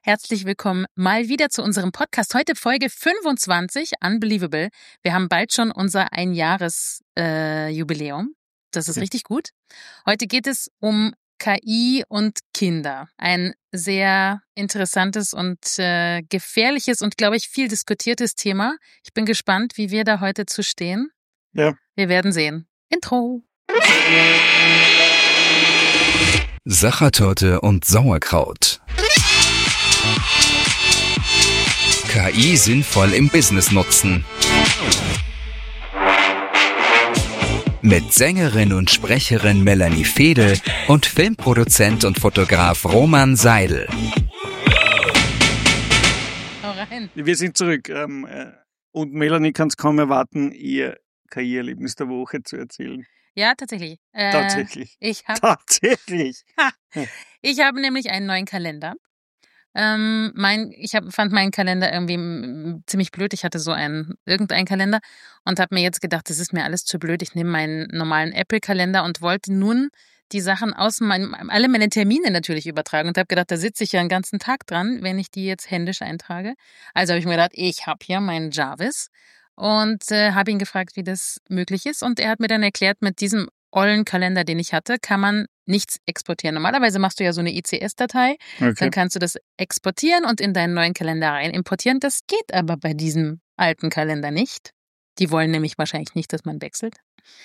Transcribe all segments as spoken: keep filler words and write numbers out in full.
Herzlich willkommen mal wieder zu unserem Podcast. Heute Folge fünfundzwanzig, unbelievable. Wir haben bald schon unser Einjahres-Jubiläum. Äh, das ist ja richtig gut. Heute geht es um K I und Kinder. Ein sehr interessantes und äh, gefährliches und, glaube ich, viel diskutiertes Thema. Ich bin gespannt, wie wir da heute zu stehen. Ja. Wir werden sehen. Intro. Sachertorte und Sauerkraut. K I sinnvoll im Business nutzen. Mit Sängerin und Sprecherin Melanie Fedel und Filmproduzent und Fotograf Roman Seidel. Hau rein. Wir sind zurück ähm, und Melanie kann es kaum erwarten, ihr K I-Erlebnis der Woche zu erzählen. Ja, tatsächlich. Äh, Tatsächlich. Ich hab, Tatsächlich. ich habe nämlich einen neuen Kalender. Ähm, mein, ich hab, fand meinen Kalender irgendwie m, ziemlich blöd. Ich hatte so einen, irgendeinen Kalender und habe mir jetzt gedacht, das ist mir alles zu blöd. Ich nehme meinen normalen Apple-Kalender und wollte nun die Sachen aus meinem, alle meine Termine natürlich übertragen und habe gedacht, da sitze ich ja einen ganzen Tag dran, wenn ich die jetzt händisch eintrage. Also habe ich mir gedacht, ich habe hier meinen Jarvis und äh, habe ihn gefragt, wie das möglich ist. Und er hat mir dann erklärt, mit diesem ollen Kalender, den ich hatte, kann man nichts exportieren. Normalerweise machst du ja so eine I C S-Datei, Okay. dann kannst du das exportieren und in deinen neuen Kalender rein importieren. Das geht aber bei diesem alten Kalender nicht. Die wollen nämlich wahrscheinlich nicht, dass man wechselt.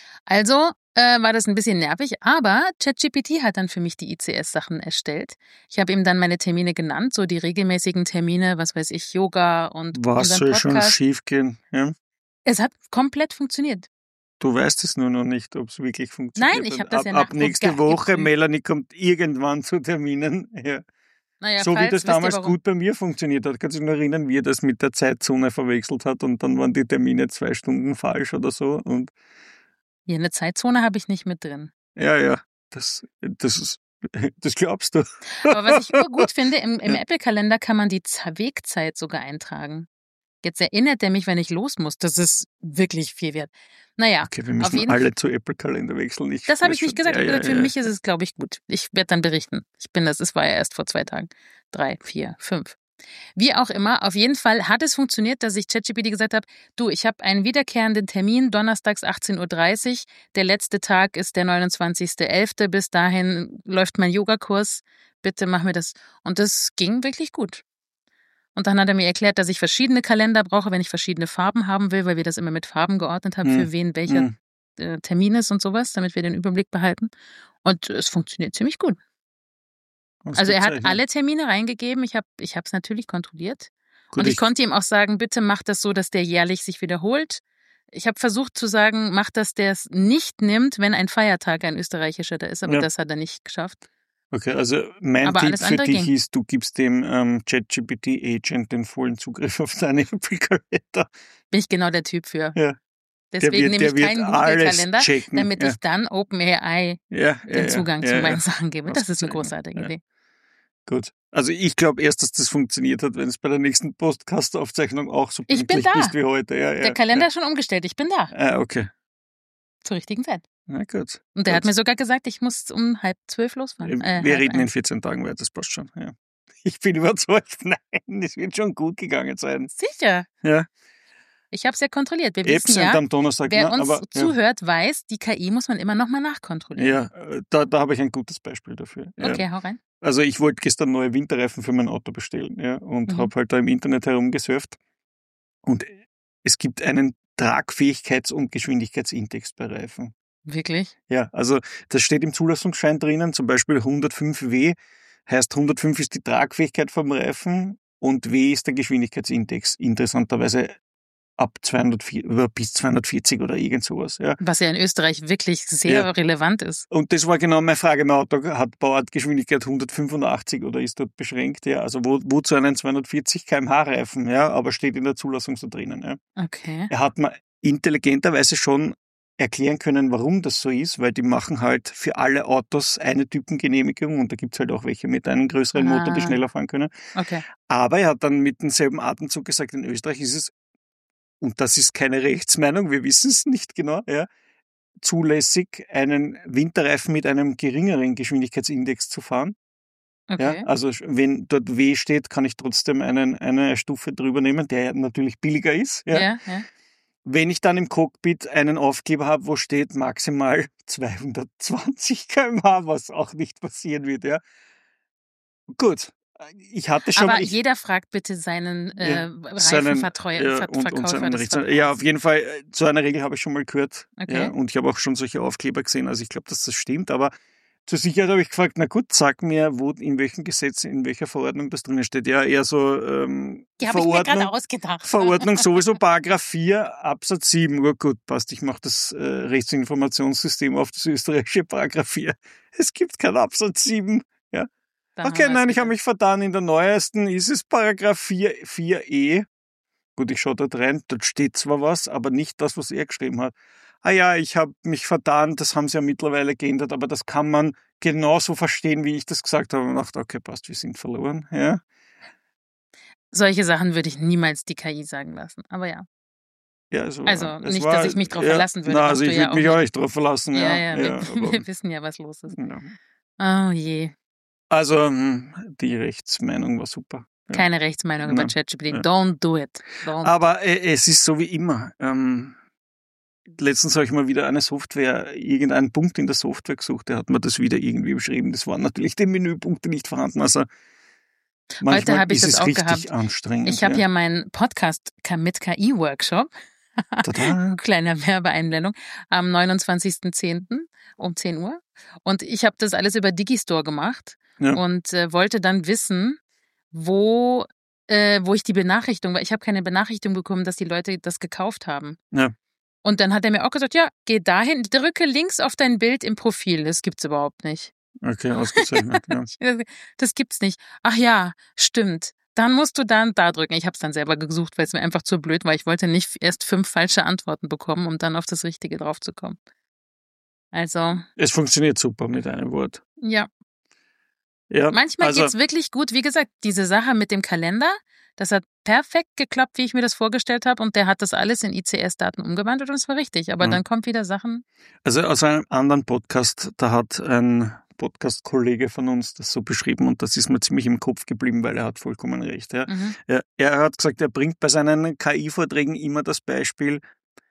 Also äh, war das ein bisschen nervig, aber ChatGPT hat dann für mich die I C S-Sachen erstellt. Ich habe ihm dann meine Termine genannt, so die regelmäßigen Termine, was weiß ich, Yoga und Was unseren soll Podcast. schon schief gehen? Ja? Es hat komplett funktioniert. Du weißt es nur noch nicht, ob es wirklich funktioniert. Nein, ich habe das ab, ja Ab nach- nächste ge- Woche, geprüft. Melanie kommt irgendwann zu Terminen. Ja. Naja, So wie falls, das wisst ihr damals warum? gut bei mir funktioniert hat. Kannst du dich noch erinnern, wie er das mit der Zeitzone verwechselt hat und dann waren die Termine zwei Stunden falsch oder so. Und Ja, eine Zeitzone habe ich nicht mit drin. ja, ja, das, das, ist, das glaubst du. Aber was ich urgut finde, im, im Ja. Apple-Kalender kann man die Z- Wegzeit sogar eintragen. Jetzt erinnert er mich, wenn ich los muss. Das ist wirklich viel wert. Naja, Okay, wir auf müssen jeden alle zu Apple-Kalender wechseln. Ich das habe ich weiß nicht schon- gesagt. Ja, Ich habe ja, gesagt, für ja. mich ist es, glaube ich, gut. Ich werde dann berichten. Ich bin das, es war ja erst vor zwei Tagen. Drei, vier, fünf. Wie auch immer, auf jeden Fall hat es funktioniert, dass ich ChatGPT gesagt habe, du, ich habe einen wiederkehrenden Termin, donnerstags achtzehn Uhr dreißig. Der letzte Tag ist der neunundzwanzigster elfter Bis dahin läuft mein Yogakurs. Bitte mach mir das. Und das ging wirklich gut. Und dann hat er mir erklärt, dass ich verschiedene Kalender brauche, wenn ich verschiedene Farben haben will, weil wir das immer mit Farben geordnet haben, Hm. für wen welcher Hm. äh, Termin ist und sowas, damit wir den Überblick behalten. Und es funktioniert ziemlich gut. Also er hat Ausgezeichnet. alle Termine reingegeben. Ich habe ich es natürlich kontrolliert. Gut, und ich, ich- konnte ihm auch sagen, bitte mach das so, dass der jährlich sich wiederholt. Ich habe versucht zu sagen, mach, dass der es nicht nimmt, wenn ein Feiertag ein österreichischer da ist, aber Ja. das hat er nicht geschafft. Okay, also mein Aber Tipp alles für andere dich ging. ist, du gibst dem ähm, ChatGPT-Agent den vollen Zugriff auf deine Apple-Kalender. Bin ich genau der Typ für. Ja. Deswegen der wird, nehme der ich wird keinen alles Google-Kalender, checken. damit ja. ich dann OpenAI ja, ja, den Zugang ja, zu ja, meinen ja. Sachen gebe. Das ist eine Ausgezeichnet, großartige ja. Idee. Gut. Also ich glaube erst, dass das funktioniert hat, wenn es bei der nächsten Podcast-Aufzeichnung auch so Ich bin pünktlich da. bist wie heute. Ja, ja, Der Kalender ja. ist schon umgestellt. Ich bin da. Ah, okay. Zur richtigen Zeit. Na gut. Und der gut. hat mir sogar gesagt, ich muss um halb zwölf losfahren. Äh, Wir halb reden in eins. vierzehn Tagen weiter, das passt schon. Ja. Ich bin überzeugt, nein, es wird schon gut gegangen sein. Sicher. Ja. Ich habe es ja kontrolliert. Wir Apps wissen sind ja, am Donnerstag. wer na, uns aber, ja. zuhört, weiß, die K I muss man immer noch mal nachkontrollieren. Ja, äh, da, da habe ich ein gutes Beispiel dafür. Ja. Okay, hau rein. Also ich wollte gestern neue Winterreifen für mein Auto bestellen, ja, und Mhm. habe halt da im Internet herumgesurft. Und es gibt einen Tragfähigkeits- und Geschwindigkeitsindex bei Reifen. Wirklich? Ja, also das steht im Zulassungsschein drinnen, zum Beispiel hundertfünf W, heißt hundertfünf ist die Tragfähigkeit vom Reifen und W ist der Geschwindigkeitsindex. Interessanterweise ab zweihundertvier, bis zweihundertvierzig oder irgend sowas. Ja. Was ja in Österreich wirklich sehr Ja. relevant ist. Und das war genau meine Frage. Mein Auto hat Bauartgeschwindigkeit hundertfünfundachtzig oder ist dort beschränkt. Ja. Also wo, wozu einen zweihundertvierzig Kilometer pro Stunde Reifen, ja, aber steht in der Zulassung so drinnen. Ja. Okay. Er hat mir intelligenterweise schon erklären können, warum das so ist, weil die machen halt für alle Autos eine Typengenehmigung und da gibt's halt auch welche mit einem größeren Ah. Motor, die schneller fahren können. Okay. Aber er hat dann mit demselben Atemzug gesagt, in Österreich ist es, und das ist keine Rechtsmeinung, wir wissen es nicht genau, ja, zulässig, einen Winterreifen mit einem geringeren Geschwindigkeitsindex zu fahren. Okay. Ja, also wenn dort W steht, kann ich trotzdem einen, eine Stufe drüber nehmen, der natürlich billiger ist. Ja. Ja, ja. Wenn ich dann im Cockpit einen Aufkleber habe, wo steht maximal zweihundertzwanzig Kilometer pro Stunde, was auch nicht passieren wird, ja. Gut, ich hatte schon Aber mal... Ich, jeder fragt bitte seinen äh, ja, seinen, Reifenvertreuer, ja, Ver und, und Verkäufer seinen des Rechts, Vertrauens. ja, auf jeden Fall, äh, so eine Regel habe ich schon mal gehört. Okay. Ja, und ich habe auch schon solche Aufkleber gesehen, also ich glaube, dass das stimmt, aber zur Sicherheit habe ich gefragt, na gut, sag mir, wo, in welchem Gesetz, in welcher Verordnung das drinnen steht. Ja, eher so ähm, Die habe ich mir gerade Verordnung, ausgedacht. Verordnung sowieso, Paragraph vier, Absatz sieben. Oh gut, passt, ich mache das äh, Rechtsinformationssystem auf das österreichische Paragraph vier. Es gibt kein Absatz sieben. Ja. Dann Okay, haben wir's nein, ich wieder. habe mich vertan. In der neuesten ist es Paragraph vier, vier e. Gut, ich schaue dort rein, dort steht zwar was, aber nicht das, was er geschrieben hat. Ah ja, ich habe mich vertan, das haben sie ja mittlerweile geändert, aber das kann man genauso verstehen, wie ich das gesagt habe. Und dachte, okay, passt, wir sind verloren. Ja. Solche Sachen würde ich niemals die K I sagen lassen. Aber ja. Ja, also, Also es nicht, war, dass ich mich drauf ja, verlassen würde. Na, Machst also du ich ja würde mich auch auch nicht. nicht drauf verlassen. Ja, Ja, ja, wir, ja, aber, wir wissen ja, was los ist. ja. Oh je. Also hm, die Rechtsmeinung war super. Ja. Keine Rechtsmeinung über Ja. ChatGPT. Ja. Don't do it. Don't. Aber äh, es ist so wie immer. Ähm, letztens habe ich mal wieder eine Software, irgendeinen Punkt in der Software gesucht, der hat mir das wieder irgendwie beschrieben. Das waren natürlich die Menüpunkte nicht vorhanden. Also manchmal habe ich ist das es auch richtig gehabt. anstrengend. Ich habe ja. ja meinen Podcast mit K I-Workshop. Tada. Kleiner Werbeeinblendung. Am neunundzwanzigsten zehnten um zehn Uhr. Und ich habe das alles über Digistore gemacht Ja. und äh, wollte dann wissen, wo, äh, wo ich die Benachrichtigung, weil ich habe keine Benachrichtigung bekommen, dass die Leute das gekauft haben. Ja. Und dann hat er mir auch gesagt, ja, geh dahin, drücke links auf dein Bild im Profil. Das gibt's überhaupt nicht. Okay, ausgezeichnet. Ja. Das gibt's nicht. Ach ja, stimmt. Dann musst du dann da drücken. Ich habe es dann selber gesucht, weil es mir einfach zu blöd war. Ich wollte nicht erst fünf falsche Antworten bekommen, um dann auf das Richtige draufzukommen. Also. Es funktioniert super mit einem Wort. Ja. Ja, Manchmal also, geht's wirklich gut. Wie gesagt, diese Sache mit dem Kalender, das hat perfekt geklappt, wie ich mir das vorgestellt habe. Und der hat das alles in I C S-Daten umgewandelt und es war richtig. Aber Mhm. dann kommt wieder Sachen. Also aus einem anderen Podcast, da hat ein Podcast-Kollege von uns das so beschrieben und das ist mir ziemlich im Kopf geblieben, weil er hat vollkommen recht. Ja. Mhm. Er, er hat gesagt, er bringt bei seinen K I-Vorträgen immer das Beispiel,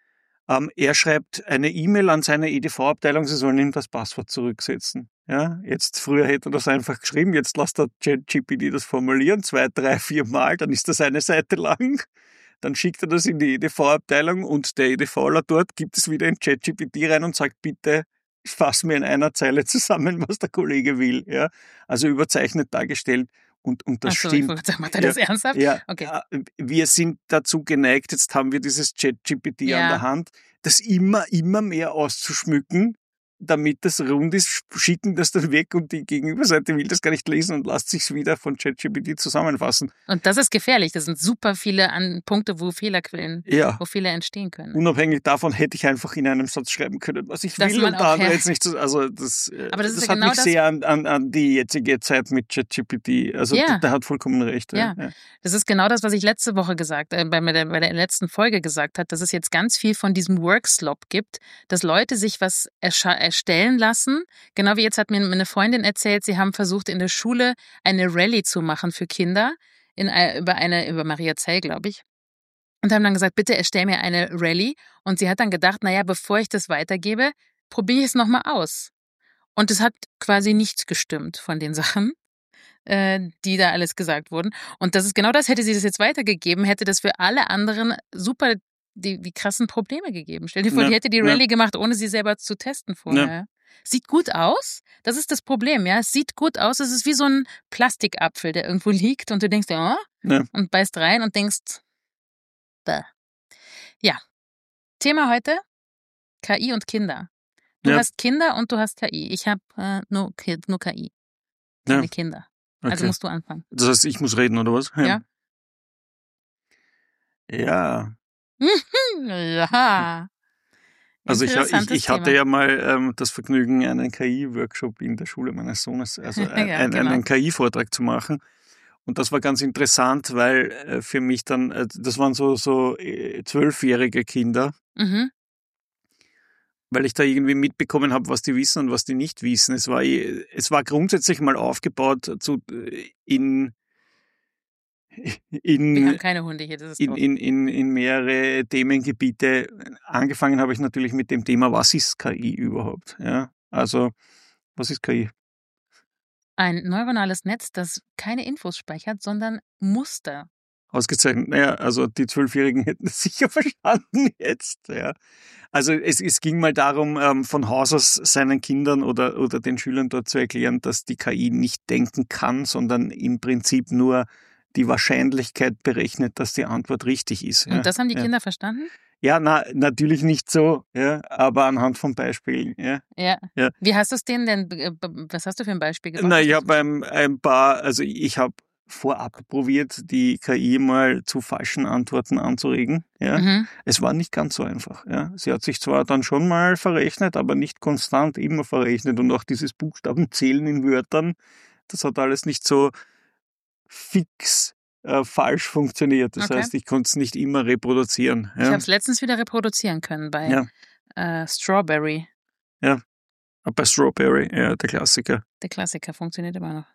ähm, er schreibt eine E-Mail an seine E D V-Abteilung, sie sollen ihm das Passwort zurücksetzen. Ja, jetzt früher hätte er das einfach geschrieben, jetzt lässt der ChatGPT das formulieren, zwei, drei, vier Mal, dann ist das eine Seite lang. Dann schickt er das in die E D V-Abteilung und der EDVler dort gibt es wieder in ChatGPT rein und sagt, bitte fass mir in einer Zeile zusammen, was der Kollege will. Ja, also überzeichnet dargestellt und, und das Ach so, stimmt. ich wollte sagen, macht er das ja, ernsthaft? Ja, Okay. wir sind dazu geneigt, jetzt haben wir dieses ChatGPT Ja. an der Hand, das immer, immer mehr auszuschmücken, damit das rund ist, schicken das dann weg und die Gegenüberseite will das gar nicht lesen und lässt sich's wieder von ChatGPT zusammenfassen. Und das ist gefährlich. Das sind super viele an Punkte, wo Fehlerquellen, Ja. wo Fehler entstehen können. Unabhängig davon hätte ich einfach in einem Satz schreiben können, was ich Dass will man und auch, der andere ja. jetzt nicht so, also das, äh, Aber das ist ja hat genau mich das- sehr an, an, an die jetzige Zeit mit ChatGPT, also Ja. der, der hat vollkommen recht. Ja. Ja. Das ist genau das, was ich letzte Woche gesagt, äh, bei, der, bei der letzten Folge gesagt habe, dass es jetzt ganz viel von diesem Workslop gibt, dass Leute sich was erscha- erstellen lassen. Genau wie jetzt hat mir eine Freundin erzählt, sie haben versucht in der Schule eine Rallye zu machen für Kinder in, äh, über eine über Maria Zell, glaube ich. Und haben dann gesagt, bitte erstell mir eine Rallye. Und sie hat dann gedacht, naja, bevor ich das weitergebe, probiere ich es nochmal aus. Und es hat quasi nichts gestimmt von den Sachen, äh, die da alles gesagt wurden. Und das ist genau das, hätte sie das jetzt weitergegeben, hätte das für alle anderen super die, die krassen Probleme gegeben. Stell dir vor, Ja, die hätte die ja. Rallye gemacht, ohne sie selber zu testen vorher. Ja. Sieht gut aus, das ist das Problem, ja. Es sieht gut aus, es ist wie so ein Plastikapfel, der irgendwo liegt und du denkst, ja, Ja. und beißt rein und denkst, bäh. Ja. Thema heute, K I und Kinder. Du Ja. hast Kinder und du hast K I. Ich habe äh, nur, Ki- nur K I. Keine Ja. Kinder. Okay. Also musst du anfangen. Das heißt, ich muss reden, oder was? Ja. Ja. Ja. Also ich, ich, Interessantes ich hatte Thema. ja mal ähm, das Vergnügen, einen K I-Workshop in der Schule meines Sohnes, also ein, Ja, ein, genau. einen K I-Vortrag zu machen. Und das war ganz interessant, weil äh, für mich dann, äh, das waren so so äh, zwölfjährige Kinder. Mhm. weil ich da irgendwie mitbekommen habe, was die wissen und was die nicht wissen. Es war, es war grundsätzlich mal aufgebaut zu, in, in, Wir haben keine Hunde hier, das ist in, in, in, in mehrere Themengebiete. Angefangen habe ich natürlich mit dem Thema, was ist K I überhaupt? Ja, also, was ist K I? Ein neuronales Netz, das keine Infos speichert, sondern Muster. Ausgezeichnet. Naja, also die Zwölfjährigen hätten es sicher verstanden jetzt. Ja. Also es, es ging mal darum, ähm, von Haus aus seinen Kindern oder, oder den Schülern dort zu erklären, dass die K I nicht denken kann, sondern im Prinzip nur die Wahrscheinlichkeit berechnet, dass die Antwort richtig ist. Ja. Und das haben die ja. Kinder verstanden? Ja, na, natürlich nicht so, ja, aber anhand von Beispielen. Ja. Ja. ja. Wie hast du es denen denn, äh, was hast du für ein Beispiel gebracht? Na, ich habe ein, ein paar, also ich habe vorab probiert, die K I mal zu falschen Antworten anzuregen. Ja. Mhm. Es war nicht ganz so einfach. Ja. Sie hat sich zwar dann schon mal verrechnet, aber nicht konstant immer verrechnet. Und auch dieses Buchstabenzählen in Wörtern, das hat alles nicht so fix äh, falsch funktioniert. Das Okay. heißt, ich konnte es nicht immer reproduzieren. Ja. Ich habe es letztens wieder reproduzieren können bei Ja. äh, Strawberry. Ja, bei Strawberry, ja, der Klassiker. Der Klassiker funktioniert immer noch.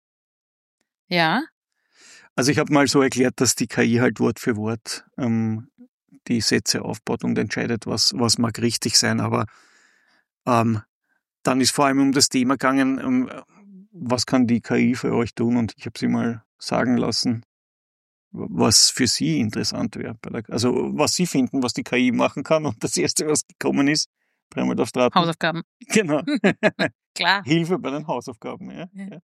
Ja. Also ich habe mal so erklärt, dass die K I halt Wort für Wort ähm, die Sätze aufbaut und entscheidet, was, was mag richtig sein. Aber ähm, dann ist vor allem um das Thema gegangen, ähm, was kann die K I für euch tun? Und ich habe sie mal sagen lassen, was für sie interessant wäre. Also was sie finden, was die K I machen kann. Und das Erste, was gekommen ist, dreimal aufs Draht. Hausaufgaben. Genau. Klar. Hilfe bei den Hausaufgaben. Ja. Ja.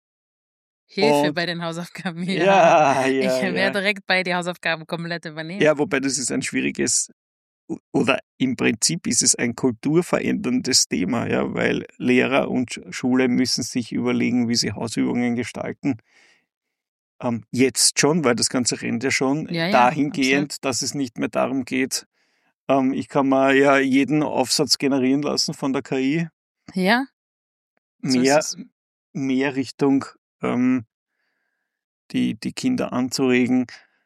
Hilfe Und, bei den Hausaufgaben. Ja, ja, ja ich werde ja. direkt bei die Hausaufgaben komplett übernehmen. Ja, wobei das ist ein schwieriges, oder im Prinzip ist es ein kulturveränderndes Thema, ja, weil Lehrer und Schule müssen sich überlegen, wie sie Hausübungen gestalten. Ähm, jetzt schon, weil das Ganze rennt ja schon Ja, ja, dahingehend, absolut. dass es nicht mehr darum geht, ähm, ich kann mal ja jeden Aufsatz generieren lassen von der K I. Ja. So Mehr, ist es. mehr Richtung ähm, die, die Kinder anzuregen,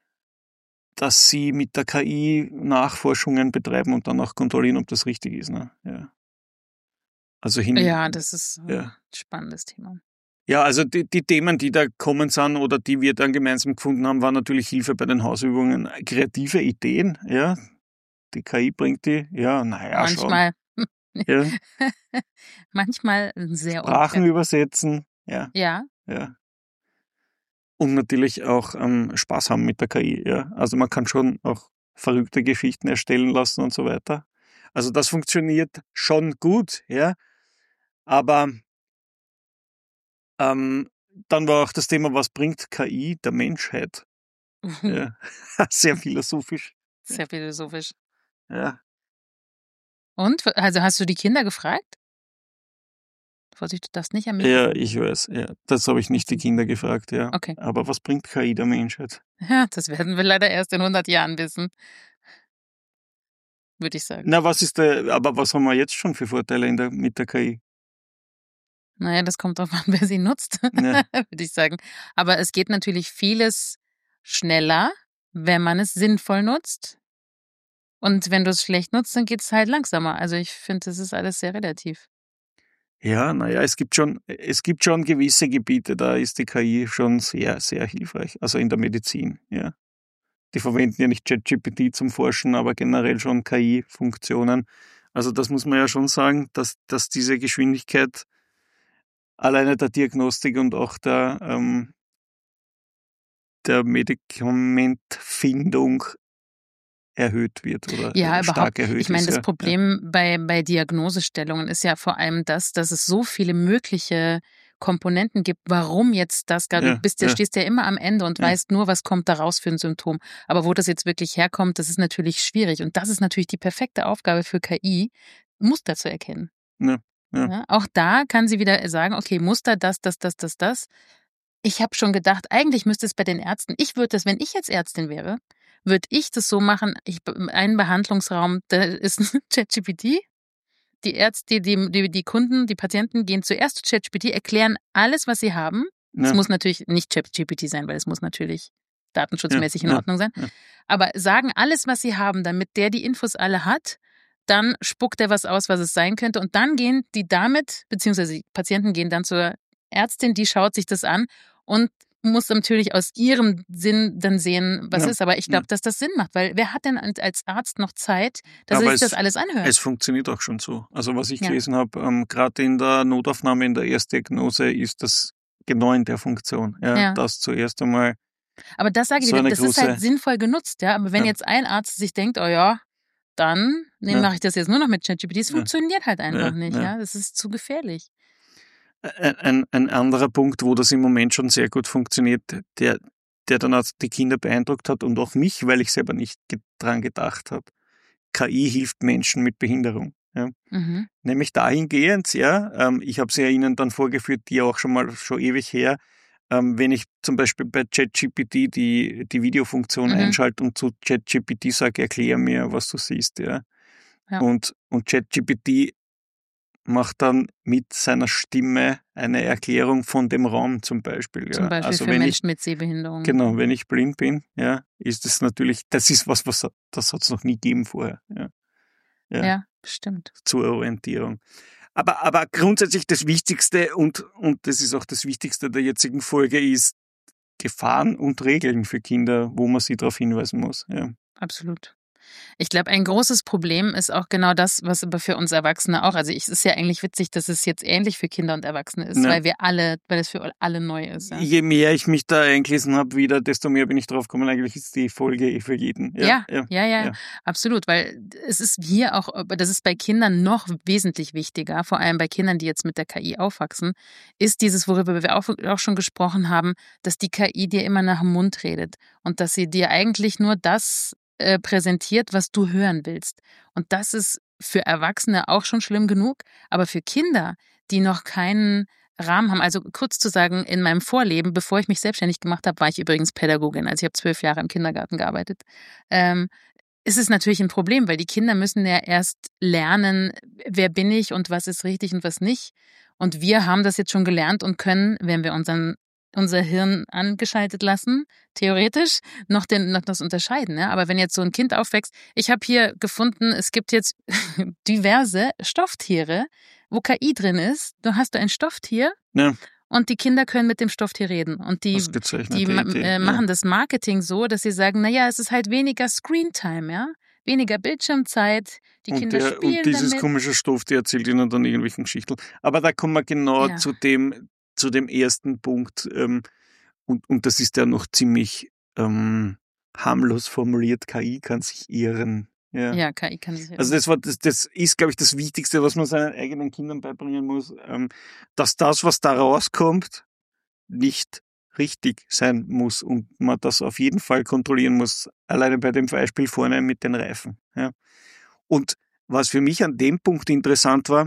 dass sie mit der K I Nachforschungen betreiben und dann auch kontrollieren, ob das richtig ist. Ne? Ja. Also hin, Ja, das ist ein ja. spannendes Thema. Ja, also die, die Themen, die da kommen sind oder die wir dann gemeinsam gefunden haben, war natürlich Hilfe bei den Hausübungen, kreative Ideen, ja. Die K I bringt die, ja, naja, Manchmal, schon. Ja. manchmal sehr Sprachen unkreativ. übersetzen, ja. Ja. ja. Und natürlich auch ähm, Spaß haben mit der K I, ja. Also man kann schon auch verrückte Geschichten erstellen lassen und so weiter. Also das funktioniert schon gut, ja. Aber ähm, dann war auch das Thema, was bringt K I der Menschheit? Ja. Sehr philosophisch. Sehr philosophisch. Ja. Und? Also hast du die Kinder gefragt? Vorsicht, du darfst nicht am Mikrofon. Ja, ich weiß. Ja. Das habe ich nicht die Kinder gefragt, ja. Okay. Aber was bringt K I der Menschheit? Ja, das werden wir leider erst in hundert Jahren wissen. Würde ich sagen. Na, was ist der, aber was haben wir jetzt schon für Vorteile in der, mit der K I? Naja, das kommt drauf an, wer sie nutzt, Ja. würde ich sagen. Aber es geht natürlich vieles schneller, wenn man es sinnvoll nutzt. Und wenn du es schlecht nutzt, dann geht es halt langsamer. Also ich finde, das ist alles sehr relativ. Ja, naja, es gibt schon, es gibt schon gewisse Gebiete, da ist die K I schon sehr, sehr hilfreich. Also in der Medizin, ja. Die verwenden ja nicht ChatGPT zum Forschen, aber generell schon K I-Funktionen. Also das muss man ja schon sagen, dass, dass diese Geschwindigkeit alleine der Diagnostik und auch der, ähm, der Medikamentfindung erhöht wird oder Ja, stark überhaupt. erhöht Ich meine, ist. das Ja. Problem bei, bei Diagnosestellungen ist ja vor allem das, dass es so viele mögliche Komponenten gibt, warum jetzt das gerade, Ja, du bist ja, ja. stehst ja immer am Ende und Ja. weißt nur, was kommt da raus für ein Symptom. Aber wo das jetzt wirklich herkommt, das ist natürlich schwierig. Und das ist natürlich die perfekte Aufgabe für K I, Muster zu erkennen. Ja, ja. Ja, auch da kann sie wieder sagen, okay, Muster, das, das, das, das, das. Ich habe schon gedacht, eigentlich müsste es bei den Ärzten, ich würde das, wenn ich jetzt Ärztin wäre, würde ich das so machen, ich, einen Behandlungsraum, da ist ein ChatGPT. Die Ärzte, die, die, die Kunden, die Patienten gehen zuerst zu ChatGPT, erklären alles, was sie haben. Es Ja. muss natürlich nicht ChatGPT sein, weil es muss natürlich datenschutzmäßig Ja, in ja, Ordnung sein. ja. Aber sagen alles, was sie haben, damit der die Infos alle hat. dann spuckt er was aus, was es sein könnte und dann gehen die damit, beziehungsweise die Patienten gehen dann zur Ärztin, die schaut sich das an und muss natürlich aus ihrem Sinn dann sehen, was Ja. ist. Aber ich glaube, Ja. dass das Sinn macht, weil wer hat denn als Arzt noch Zeit, dass Aber er sich es- das alles anhört? Es funktioniert auch schon so. Also was ich Ja. gelesen habe, ähm, gerade in der Notaufnahme, in der Erstdiagnose ist das genau in der Funktion. Ja, Ja. Das zuerst einmal. Aber das sage ich so dir, eine das ist halt große- sinnvoll genutzt, ja. Aber wenn Ja. jetzt ein Arzt sich denkt, oh ja, dann nee, Ja. mache ich das jetzt nur noch mit ChatGPT, das Ja. funktioniert halt einfach Ja, nicht, ja. ja. Das ist zu gefährlich. Ein, ein, ein anderer Punkt, wo das im Moment schon sehr gut funktioniert, der, der dann auch die Kinder beeindruckt hat und auch mich, weil ich selber nicht ge- dran gedacht habe. K I hilft Menschen mit Behinderung. Ja. Mhm. Nämlich dahingehend, ja, ähm, ich habe sie ja Ihnen dann vorgeführt, die auch schon mal schon ewig her, ähm, wenn ich zum Beispiel bei ChatGPT die, die Videofunktion Mhm. einschalte und zu ChatGPT sage, erklär mir, was du siehst, ja. Ja. Und, und ChatGPT macht dann mit seiner Stimme eine Erklärung von dem Raum zum Beispiel. Ja. Zum Beispiel also für wenn Menschen ich, mit Sehbehinderung. genau, wenn ich blind bin, ja, ist es natürlich, das ist was, was das hat es noch nie gegeben vorher. Ja. Ja. Ja, stimmt. Zur Orientierung. Aber, aber grundsätzlich das Wichtigste und, und das ist auch das Wichtigste der jetzigen Folge ist Gefahren und Regeln für Kinder, wo man sie darauf hinweisen muss. Ja. Absolut. Ich glaube, ein großes Problem ist auch genau das, was aber für uns Erwachsene auch, also ich, es ist ja eigentlich witzig, dass es jetzt ähnlich für Kinder und Erwachsene ist, Ja. weil wir alle, weil es für alle neu ist. Ja, Je mehr ich mich da eingelesen habe wieder, desto mehr bin ich drauf gekommen, eigentlich ist die Folge eh für jeden. ja, ja, ja, ja, ja. absolut, weil es ist hier auch, aber das ist bei Kindern noch wesentlich wichtiger, vor allem bei Kindern, die jetzt mit der K I aufwachsen, ist dieses, worüber wir auch, auch schon gesprochen haben, dass die K I dir immer nach dem Mund redet und dass sie dir eigentlich nur das äh, präsentiert, was du hören willst. Und das ist für Erwachsene auch schon schlimm genug, aber für Kinder, die noch keinen Rahmen haben, also kurz zu sagen, in meinem Vorleben, bevor ich mich selbstständig gemacht habe, war ich übrigens Pädagogin, also ich habe zwölf Jahre im Kindergarten gearbeitet, ähm, ist es natürlich ein Problem, weil die Kinder müssen ja erst lernen, wer bin ich und was ist richtig und was nicht. Und wir haben das jetzt schon gelernt und können, wenn wir unseren unser Hirn angeschaltet lassen, theoretisch, noch, den, noch das unterscheiden. Ja? Aber wenn jetzt so ein Kind aufwächst, ich habe hier gefunden, es gibt jetzt diverse Stofftiere, wo K I drin ist. Du hast du ein Stofftier Ja. und die Kinder können mit dem Stofftier reden. Und die, Ausgezeichnete die ma- Idee, äh, ja. machen das Marketing so, dass sie sagen, naja, es ist halt weniger Screentime, ja, weniger Bildschirmzeit, die und, Kinder der, spielen und dieses damit. komische Stoff, der erzählt ihnen dann irgendwelchen Geschichten. Aber da kommen wir genau Ja. zu dem, zu dem ersten Punkt. Ähm, und, und das ist ja noch ziemlich ähm, harmlos formuliert. K I kann sich irren. Ja. Ja, K I kann sich Also das war das, das ist, glaube ich, das Wichtigste, was man seinen eigenen Kindern beibringen muss, ähm, dass das, was da rauskommt, nicht richtig sein muss und man das auf jeden Fall kontrollieren muss. Alleine bei dem Beispiel vorne mit den Reifen. Ja. Und was für mich an dem Punkt interessant war,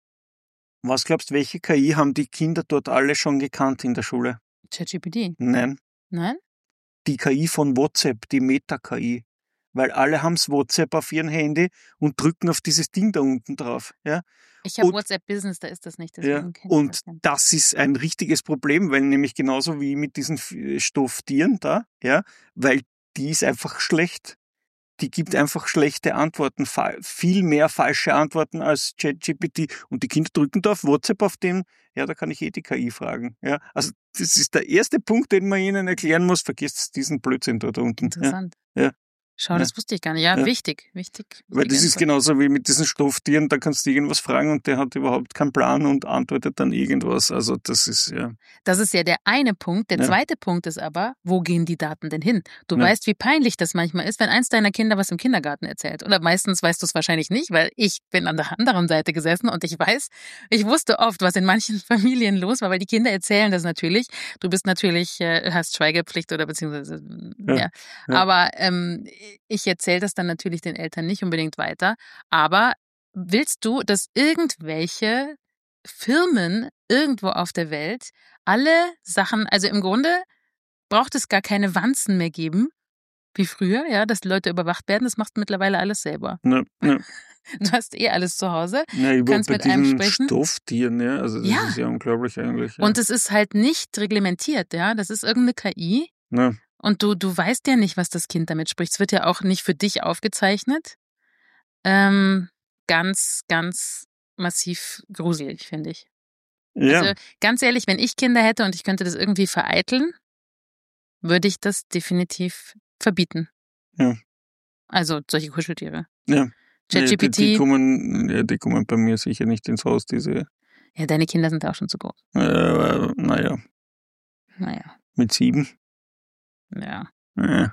was glaubst du, welche K I haben die Kinder dort alle schon gekannt in der Schule? ChatGPT. Nein, Nein? die K I von WhatsApp, die Meta-K I. Weil alle haben's WhatsApp auf ihrem Handy und drücken auf dieses Ding da unten drauf. Ja. Ich habe Und- WhatsApp Business, da ist das nicht. Ja, Deswegen kenn ich und das nicht. das ist ein richtiges Problem, weil nämlich genauso wie mit diesen F- Stofftieren da, ja, weil die ist einfach schlecht. Die gibt einfach schlechte Antworten, fa- viel mehr falsche Antworten als ChatGPT. Und die Kinder drücken da auf WhatsApp auf den, ja, da kann ich eh die K I fragen. Ja, also das ist der erste Punkt, den man ihnen erklären muss. Vergesst diesen Blödsinn dort unten. Ja, Interessant. ja. Schau, Ja. das wusste ich gar nicht. Ja, Ja. wichtig, wichtig. weil das wichtige ist Info. genauso wie mit diesen Stofftieren, da kannst du irgendwas fragen und der hat überhaupt keinen Plan und antwortet dann irgendwas. Also das ist, ja. Das ist ja der eine Punkt. Der Ja. zweite Punkt ist aber, wo gehen die Daten denn hin? Du Ja. weißt, wie peinlich das manchmal ist, wenn eins deiner Kinder was im Kindergarten erzählt. Oder meistens weißt du es wahrscheinlich nicht, weil ich bin an der anderen Seite gesessen und ich weiß, ich wusste oft, was in manchen Familien los war, weil die Kinder erzählen das natürlich. Du bist natürlich, äh, hast Schweigepflicht oder beziehungsweise, ja. Ja. Ja. Aber ähm, ich erzähle das dann natürlich den Eltern nicht unbedingt weiter. Aber willst du, dass irgendwelche Firmen irgendwo auf der Welt alle Sachen, also im Grunde braucht es gar keine Wanzen mehr geben, wie früher, ja, dass die Leute überwacht werden. Das machst du mittlerweile alles selber. Ja, ja. Du hast eh alles zu Hause. Ja, überhaupt kannst bei mit einem diesen sprechen. Stofftieren, ja, also das Ja. ist ja unglaublich eigentlich. Ja. Und es ist halt nicht reglementiert, ja. Das ist irgendeine K I. ja. Und du, du weißt ja nicht, was das Kind damit spricht. Es wird ja auch nicht für dich aufgezeichnet. Ähm, ganz, ganz massiv gruselig, finde ich. Ja. Also ganz ehrlich, wenn ich Kinder hätte und ich könnte das irgendwie vereiteln, würde ich das definitiv verbieten. Ja. Also solche Kuscheltiere. Ja. ChatGPT. Die, die, kommen, ja, die kommen bei mir sicher nicht ins Haus, diese. Ja, deine Kinder sind auch schon zu groß. Äh, naja. Naja. Mit sieben. Ja. Ja.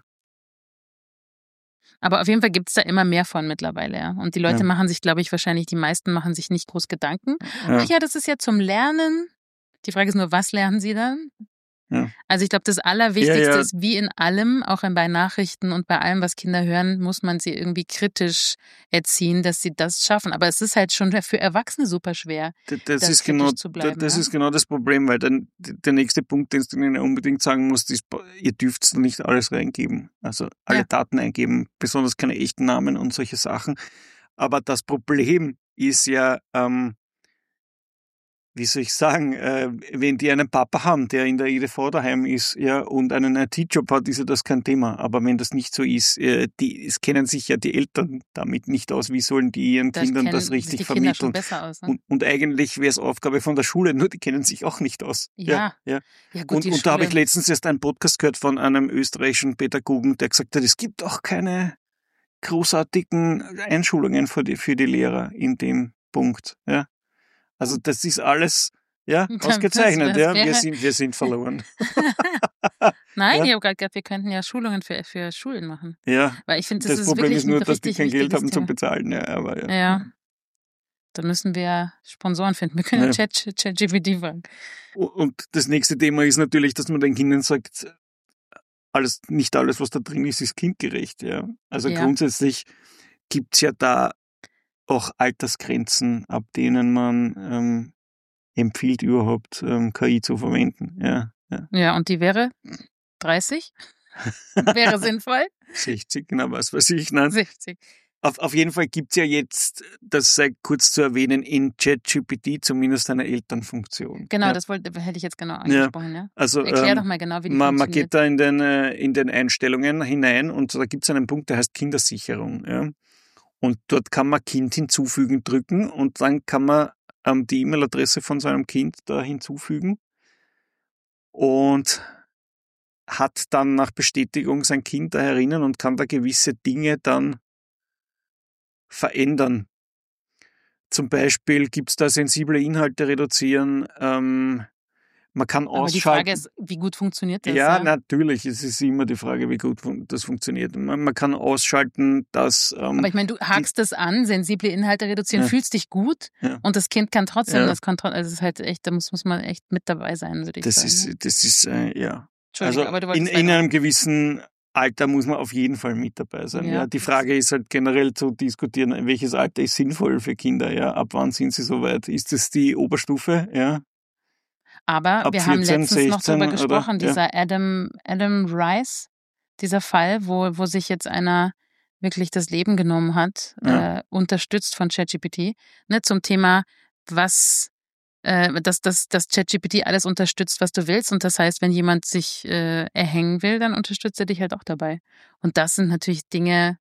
Aber auf jeden Fall gibt es da immer mehr von mittlerweile, ja. Und die Leute Ja. machen sich, glaube ich, wahrscheinlich, die meisten machen sich nicht groß Gedanken. Ja. Ach ja, das ist ja zum Lernen. Die Frage ist nur, was lernen sie dann? Ja. Also ich glaube, das Allerwichtigste Ja, ja. ist, wie in allem, auch bei Nachrichten und bei allem, was Kinder hören, muss man sie irgendwie kritisch erziehen, dass sie das schaffen. Aber es ist halt schon für Erwachsene super schwer, Das, das, da ist, kritisch genau, zu bleiben, das ja? ist genau das Problem, weil dann der nächste Punkt, den du ihnen unbedingt sagen musst, ist, ihr dürft nicht alles reingeben. Also alle Ja. Daten eingeben, besonders keine echten Namen und solche Sachen. Aber das Problem ist ja, ähm, wie soll ich sagen, äh, wenn die einen Papa haben, der in der E D V daheim ist, ja, und einen I T-Job hat, ist ja das kein Thema. Aber wenn das nicht so ist, äh, die, es kennen sich ja die Eltern damit nicht aus, wie sollen die ihren Da Kindern kennen das sich richtig die Kinder schon vermitteln? besser aus. Ne? Und, und eigentlich wäre es Aufgabe von der Schule, nur die kennen sich auch nicht aus. Ja. ja. Ja, gut, Und, die und da habe ich Schule- letztens erst einen Podcast gehört von einem österreichischen Pädagogen, der gesagt hat, es gibt auch keine großartigen Einschulungen für die, für die Lehrer in dem Punkt. Ja. Also das ist alles ja, Das- ausgezeichnet. das Ja. wäre- Wir, sind, wir sind verloren. Nein, Ja. ich habe gerade gedacht, wir könnten ja Schulungen für, für Schulen machen. Ja. Weil ich finde, das, Das, ist Problem wirklich ist nur, ein dass die richtig kein Geld wichtiges haben Thema. zum Bezahlen. Ja, aber, ja. Ja. Da müssen wir Sponsoren finden. Wir können Ja. Chat, ChatGPT fragen. Und das nächste Thema ist natürlich, dass man den Kindern sagt, alles, nicht alles, was da drin ist, ist kindgerecht. Ja. Also Ja. grundsätzlich gibt's ja da auch Altersgrenzen, ab denen man ähm, empfiehlt, überhaupt ähm, K I zu verwenden. Ja, ja. Ja, und die wäre dreißig? Wäre sinnvoll? sechzig, genau, was weiß ich. Nein. sechzig. Auf, auf jeden Fall gibt's ja jetzt, das sei kurz zu erwähnen, in ChatGPT zumindest eine Elternfunktion. Genau, ja. das wollte, hätte ich jetzt genau angesprochen, ja. Also, Erklär ähm, doch mal genau, wie die Man, man funktioniert. geht da in den, äh, in den Einstellungen hinein und da gibt es einen Punkt, der heißt Kindersicherung. Ja? Und dort kann man Kind hinzufügen drücken und dann kann man ähm, die E-Mail-Adresse von seinem Kind da hinzufügen und hat dann nach Bestätigung sein Kind da herinnen und kann da gewisse Dinge dann verändern. Zum Beispiel gibt es da sensible Inhalte reduzieren, ähm, man kann Aber die ausschalten. Frage ist, wie gut funktioniert das? Ja, natürlich. Es ist immer die Frage, wie gut fun- das funktioniert. Man, man kann ausschalten, dass ähm, Aber ich meine, du hakst das an, sensible Inhalte reduzieren, Ja. fühlst dich gut Ja. und das Kind kann trotzdem Ja. das Kontroll. Also es ist halt echt, da muss, muss man echt mit dabei sein, würde ich das sagen. ist, ne? das ist äh, ja. Entschuldigung, Also aber du in, wolltest in weiter. einem gewissen Alter muss man auf jeden Fall mit dabei sein. Ja. Ja. Die Frage ist halt generell zu diskutieren, welches Alter ist sinnvoll für Kinder. Ja, ab wann sind sie soweit? Ist es die Oberstufe? Ja. Aber ab wir haben vierzehn, letztens noch sechzehn drüber oder- gesprochen, ja. dieser Adam, Adam Rice, dieser Fall, wo, wo sich jetzt einer wirklich das Leben genommen hat, Ja. äh, unterstützt von ChatGPT, ne, zum Thema, was, äh, dass, dass, dass ChatGPT alles unterstützt, was du willst. Und das heißt, wenn jemand sich äh, erhängen will, dann unterstützt er dich halt auch dabei. Und das sind natürlich Dinge,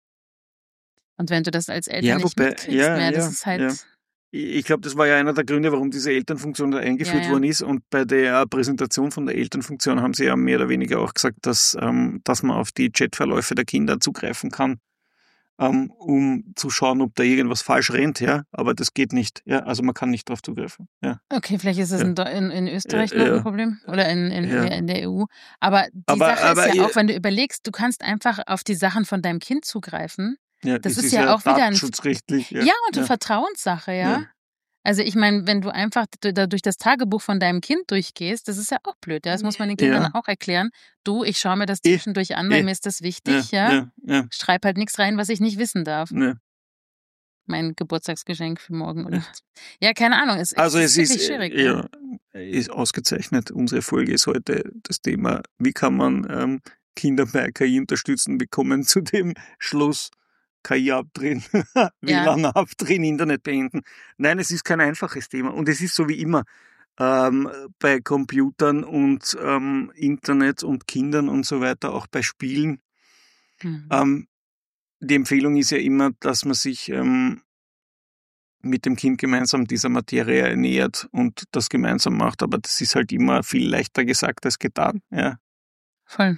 und wenn du das als Eltern Ja, nicht wobei- mitkriegst ja, mehr, das ja, ist halt, ja. Ich glaube, das war ja einer der Gründe, warum diese Elternfunktion da eingeführt Ja, ja. worden ist. Und bei der Präsentation von der Elternfunktion haben sie ja mehr oder weniger auch gesagt, dass, ähm, dass man auf die Chatverläufe der Kinder zugreifen kann, ähm, um zu schauen, ob da irgendwas falsch rennt. Ja, aber das geht nicht. Ja, also man kann nicht darauf zugreifen. Ja, okay, vielleicht ist es Ja. in, Deu- in, in Österreich Ja, noch ja. ein Problem oder in, in, Ja. in der E U. Aber die Aber- Sache aber ist ja ihr- auch, wenn du überlegst, du kannst einfach auf die Sachen von deinem Kind zugreifen. ja Das ist ja auch wieder ein- datenschutzrechtlich. Ja, und eine Vertrauenssache, ja. Ja. Also ich meine, wenn du einfach d- da durch das Tagebuch von deinem Kind durchgehst, das ist ja auch blöd. Ja? Das muss man den Kindern Ja. auch erklären. Du, ich schaue mir das Eh, zwischendurch an, weil eh. mir ist das wichtig, ja, ja. ja, ja, Schreib halt nichts rein, was ich nicht wissen darf. ja. Mein Geburtstagsgeschenk für morgen oder was. Ja, keine Ahnung. Es, Also es es ist ist, wirklich schwierig. äh, ja. ja, ist ausgezeichnet. Unsere Folge ist heute das Thema, wie kann man ähm, Kinder bei K I unterstützen. Wir kommen zu dem Schluss, K I abdrehen, W L A N abdrehen, Internet beenden. Nein, es ist kein einfaches Thema. Und es ist so wie immer ähm, bei Computern und ähm, Internet und Kindern und so weiter, auch bei Spielen. Mhm. Ähm, die Empfehlung ist ja immer, dass man sich ähm, mit dem Kind gemeinsam dieser Materie ernährt und das gemeinsam macht. Aber das ist halt immer viel leichter gesagt als getan. Ja. Voll.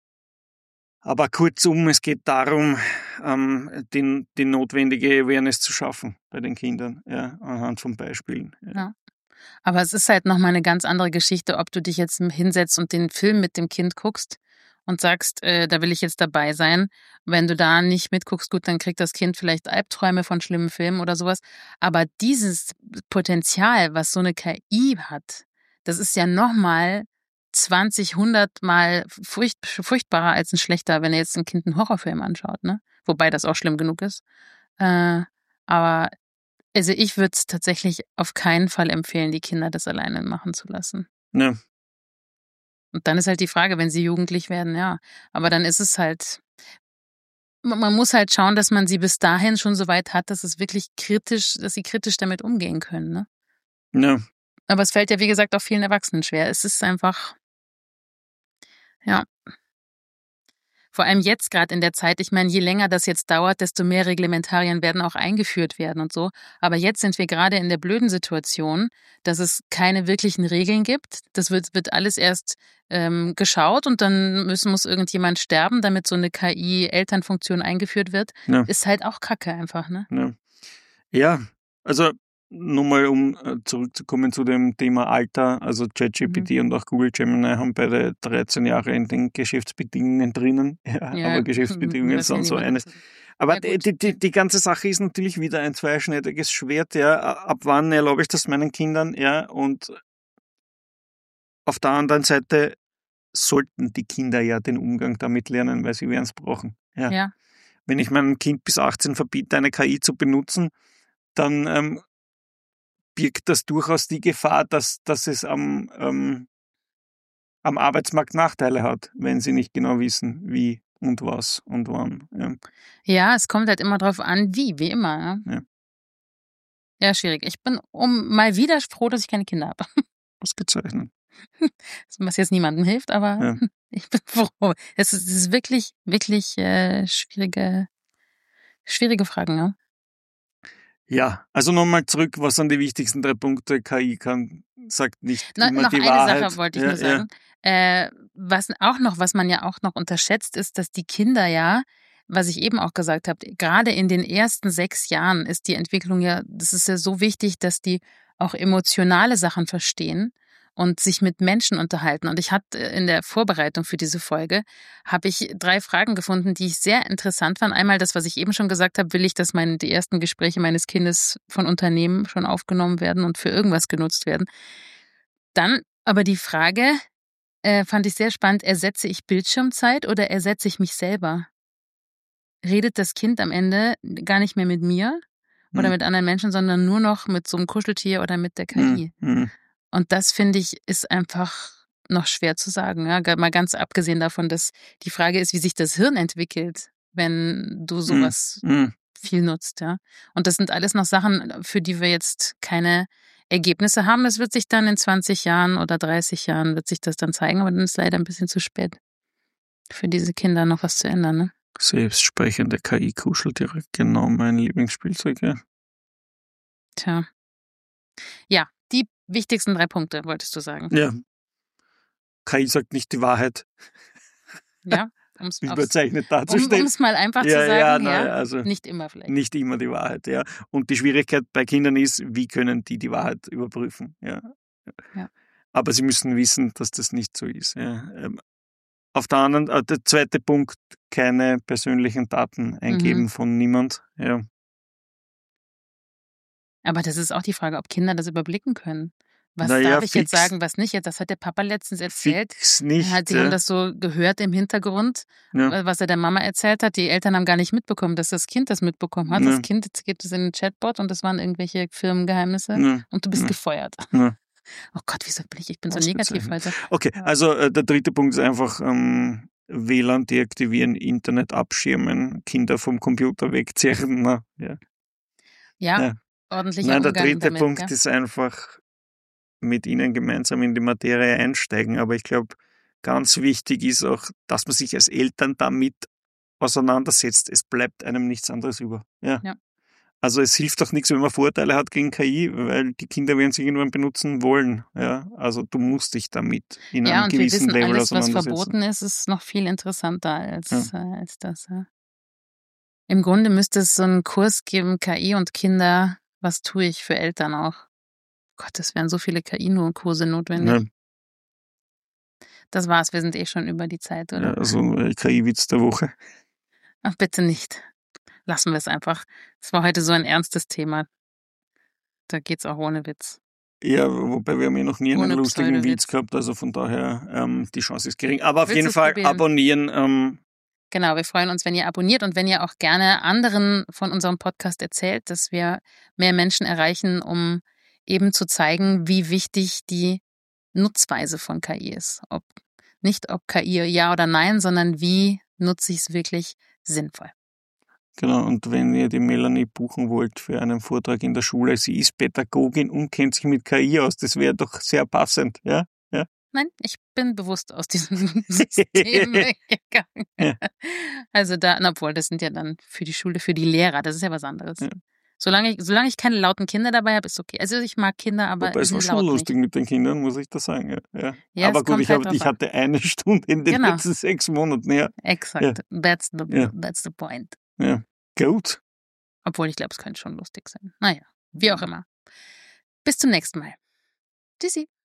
Aber kurzum, es geht darum, ähm, die, die notwendige Awareness zu schaffen bei den Kindern, ja, anhand von Beispielen. Ja. Ja. Aber es ist halt nochmal eine ganz andere Geschichte, ob du dich jetzt hinsetzt und den Film mit dem Kind guckst und sagst, äh, da will ich jetzt dabei sein. Wenn du da nicht mitguckst, gut, dann kriegt das Kind vielleicht Albträume von schlimmen Filmen oder sowas. Aber dieses Potenzial, was so eine K I hat, das ist ja nochmal zwanzig, hundert Mal furcht, furchtbarer als ein schlechter, wenn er jetzt ein Kind einen Horrorfilm anschaut, ne? Wobei das auch schlimm genug ist. Äh, aber also ich würde es tatsächlich auf keinen Fall empfehlen, die Kinder das alleine machen zu lassen. Ja. Und dann ist halt die Frage, wenn sie jugendlich werden, ja. Aber dann ist es halt, man muss halt schauen, dass man sie bis dahin schon so weit hat, dass es wirklich kritisch, dass sie kritisch damit umgehen können, ne? Ja. Aber es fällt ja, wie gesagt, auch vielen Erwachsenen schwer. Es ist einfach, ja. Vor allem jetzt gerade in der Zeit, ich meine, je länger das jetzt dauert, desto mehr Reglementarien werden auch eingeführt werden und so. Aber jetzt sind wir gerade in der blöden Situation, dass es keine wirklichen Regeln gibt. Das wird, wird alles erst ähm, geschaut und dann müssen, muss irgendjemand sterben, damit so eine K I-Elternfunktion eingeführt wird. Ja. Ist halt auch Kacke einfach, ne? Ja, ja, also nur mal, um zurückzukommen zu dem Thema Alter, also ChatGPT mhm. und auch Google Gemini haben beide dreizehn Jahre in den Geschäftsbedingungen drinnen, ja, ja, aber Geschäftsbedingungen sind so eines. Aber ja, die, die, die ganze Sache ist natürlich wieder ein zweischneidiges Schwert, ja, ab wann erlaube ich das meinen Kindern, ja, und auf der anderen Seite sollten die Kinder ja den Umgang damit lernen, weil sie werden es brauchen, ja. ja. Wenn ich meinem Kind bis achtzehn verbiete, eine K I zu benutzen, dann ähm, birgt das durchaus die Gefahr, dass, dass es am, ähm, am Arbeitsmarkt Nachteile hat, wenn sie nicht genau wissen, wie und was und wann. Ja, ja es kommt halt immer drauf an, wie, wie immer. Ja, ja. ja schwierig. Ich bin um mal wieder froh, dass ich keine Kinder habe. Ausgezeichnet. Was jetzt niemandem hilft, aber ja. Ich bin froh. Es ist, es ist wirklich, wirklich äh, schwierige, schwierige Fragen, ne? Ja, also nochmal zurück, was sind die wichtigsten drei Punkte? K I kann, sagt nicht no, immer noch die eine Wahrheit. Sache wollte ich ja, nur sagen. Ja. Äh, was auch noch, was man ja auch noch unterschätzt, ist, dass die Kinder ja, was ich eben auch gesagt habe, gerade in den ersten sechs Jahren ist die Entwicklung ja, das ist ja so wichtig, dass die auch emotionale Sachen verstehen und sich mit Menschen unterhalten. Und ich hatte in der Vorbereitung für diese Folge, habe ich drei Fragen gefunden, die ich sehr interessant fand. Einmal das, was ich eben schon gesagt habe, will ich, dass meine, die ersten Gespräche meines Kindes von Unternehmen schon aufgenommen werden und für irgendwas genutzt werden. Dann aber die Frage, äh, fand ich sehr spannend, ersetze ich Bildschirmzeit oder ersetze ich mich selber? Redet das Kind am Ende gar nicht mehr mit mir hm. oder mit anderen Menschen, sondern nur noch mit so einem Kuscheltier oder mit der K I? Hm. Hm. Und das, finde ich, ist einfach noch schwer zu sagen. Ja? Mal ganz abgesehen davon, dass die Frage ist, wie sich das Hirn entwickelt, wenn du sowas mm. viel nutzt. Ja? Und das sind alles noch Sachen, für die wir jetzt keine Ergebnisse haben. Das wird sich dann in zwanzig Jahren oder dreißig Jahren wird sich das dann zeigen, aber dann ist leider ein bisschen zu spät, für diese Kinder noch was zu ändern. Ne? Selbstsprechende K I-Kuscheltiere, genau mein Lieblingsspielzeug, ja. Tja. Ja, die wichtigsten drei Punkte, wolltest du sagen. Ja. K I sagt nicht die Wahrheit. Ja, um es überzeichnet darzustellen. Um es mal einfach ja, zu sagen, ja, ja, na, also nicht immer vielleicht. Nicht immer die Wahrheit, ja. Und die Schwierigkeit bei Kindern ist, wie können die die Wahrheit überprüfen, ja. ja. Aber sie müssen wissen, dass das nicht so ist, ja. Auf der anderen, äh, der zweite Punkt, keine persönlichen Daten eingeben mhm. von niemand, ja. Aber das ist auch die Frage, ob Kinder das überblicken können. Was naja, darf ich fix, jetzt sagen, was nicht? Das hat der Papa letztens erzählt. Fix nicht. Halt, die ja. haben das so gehört im Hintergrund, ja. was er der Mama erzählt hat. Die Eltern haben gar nicht mitbekommen, dass das Kind das mitbekommen hat. Ja. Das Kind, jetzt geht es in den Chatbot und das waren irgendwelche Firmengeheimnisse ja. und du bist ja. gefeuert. Ja. Oh Gott, wieso bin ich? Ich bin so negativ heute. Okay, also äh, der dritte Punkt ist einfach ähm, W L A N deaktivieren, Internet abschirmen, Kinder vom Computer wegzerren. Na, ja. Ja, ja. ordentlicher Nein, der Umgang dritte damit, Punkt ja? ist einfach mit ihnen gemeinsam in die Materie einsteigen. Aber ich glaube, ganz wichtig ist auch, dass man sich als Eltern damit auseinandersetzt. Es bleibt einem nichts anderes über. Ja. ja. Also es hilft doch nichts, wenn man Vorteile hat gegen K I, weil die Kinder werden sich irgendwann benutzen wollen. Ja, also du musst dich damit in Ja, einem und wir gewissen wissen, Level alles, was auseinandersetzen. verboten ist, ist noch viel interessanter als, Ja. äh, als das. Ja. Im Grunde müsste es so einen Kurs geben, K I und Kinder, was tue ich für Eltern auch. Gott, es wären so viele K I-Kurse notwendig. Ja, Das war's, wir sind eh schon über die Zeit, ja, oder? also äh, K I-Witz der Woche. Ach, bitte nicht. Lassen wir es einfach. Es war heute so ein ernstes Thema. Da geht's auch ohne Witz. Ja, wobei wir haben ja noch nie einen Ohne lustigen Pseudowitz. Witz gehabt, also von daher ähm, die Chance ist gering. Aber auf Willst jeden du's Fall probieren? abonnieren. Ähm, Genau, wir freuen uns, wenn ihr abonniert und wenn ihr auch gerne anderen von unserem Podcast erzählt, dass wir mehr Menschen erreichen, um eben zu zeigen, wie wichtig die Nutzweise von K I ist. Ob, nicht ob K I ja oder nein, sondern wie nutze ich es wirklich sinnvoll. Genau, und wenn ihr die Melanie buchen wollt für einen Vortrag in der Schule, sie ist Pädagogin und kennt sich mit K I aus, das wäre doch sehr passend, ja? Ja. Nein, ich bin bewusst aus diesem System weggegangen. Ja. Also da, na, obwohl, das sind ja dann für die Schule, für die Lehrer, das ist ja was anderes. Ja. Solange ich, solange ich keine lauten Kinder dabei habe, ist okay. Also ich mag Kinder, aber Wobei es war sind schon laut lustig nicht. mit den Kindern, muss ich da sagen. Ja. Ja. Ja, Aber es gut, kommt ich, halt hab, drauf ich an. hatte eine Stunde in den Genau. letzten sechs Monaten. Ja, Exakt. That's the, Ja. that's the point. ja. Gut. Obwohl, ich glaube, es könnte schon lustig sein. Naja, wie auch immer. Bis zum nächsten Mal. Tschüssi.